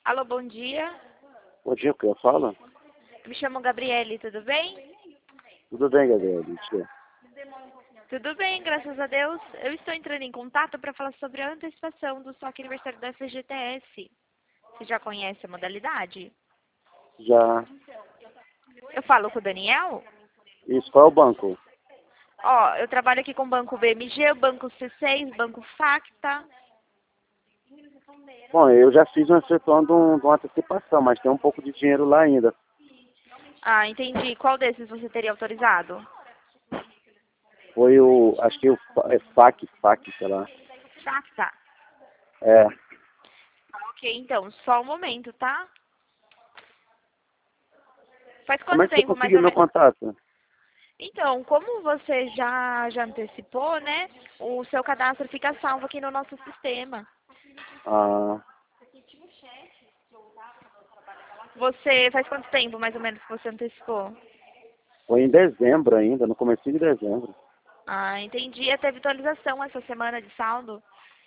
Alô, bom dia. Bom dia, o que eu falo? Me chamo Gabriele, tudo bem? Tudo bem, Gabriel? Tia? Tudo bem, graças a Deus. Eu estou entrando em contato para falar sobre a antecipação do estoque aniversário da FGTS. Você já conhece a modalidade? Já. Eu falo com o Daniel? Isso, qual é o banco? Ó, eu trabalho aqui com o Banco BMG, o Banco C6, Banco Facta. Bom, eu já fiz uma sessão de uma antecipação, mas tem um pouco de dinheiro lá ainda. Ah, entendi. Qual desses você teria autorizado? Foi acho que FAC, sei lá. Facta. É. Ok, então, só um momento, tá? Faz Como é quanto que você tempo, mais conseguiu ou meu menos? contato? Então, como você já antecipou, né? O seu cadastro fica salvo aqui no nosso sistema. Ah, Você faz quanto tempo, mais ou menos, que você antecipou? foi em dezembro ainda, no comecinho de dezembro. Ah, entendi. Teve atualização essa semana de saldo?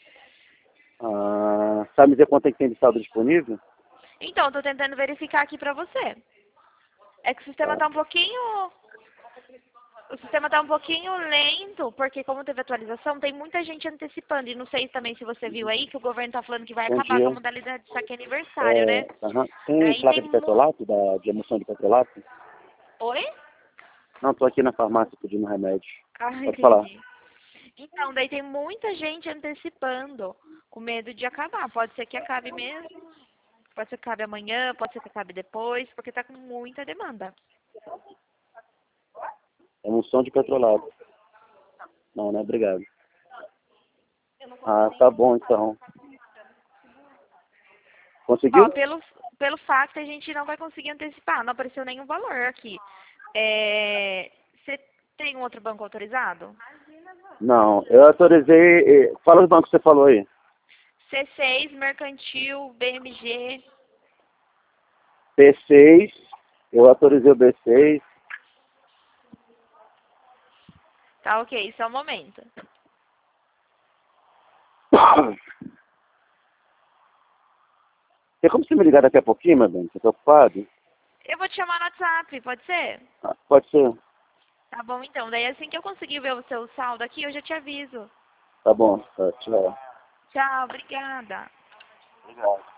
Ah, sabe me dizer quanto é que tem de saldo disponível? Então, tô tentando verificar aqui pra você. É que o sistema Tá. tá um pouquinho... O sistema tá um pouquinho lento, porque como teve atualização, tem muita gente antecipando. E não sei também se você viu aí que o governo tá falando que vai Bom acabar com a dia. modalidade de saque aniversário, né? Aham. Tem Daí placa tem... de petrolato, de emoção de petrolato? Oi? Não, tô aqui na farmácia pedindo remédio. Ah, Pode falar. entendi. Então, daí tem muita gente antecipando, com medo de acabar. Pode ser que acabe mesmo, pode ser que acabe amanhã, pode ser que acabe depois, porque tá com muita demanda. Emoção de petrolato. Não, né? Obrigado. Ah, tá bom então. Ó, Conseguiu? pelo fato a gente não vai conseguir antecipar, não apareceu nenhum valor aqui. Você tem um outro banco autorizado? Não, eu autorizei. Fala do banco que você falou aí. C6, Mercantil, BMG. B6, eu autorizei o B6. Tá ok, só um momento. Tem como você me ligar daqui a pouquinho, meu bem? Você tá ocupado? Eu vou te chamar no WhatsApp, pode ser? Ah, pode ser. Tá bom então, daí assim que eu conseguir ver o seu saldo aqui, eu já te aviso. Tá bom. Tá, tchau. Tchau, obrigada. Obrigado.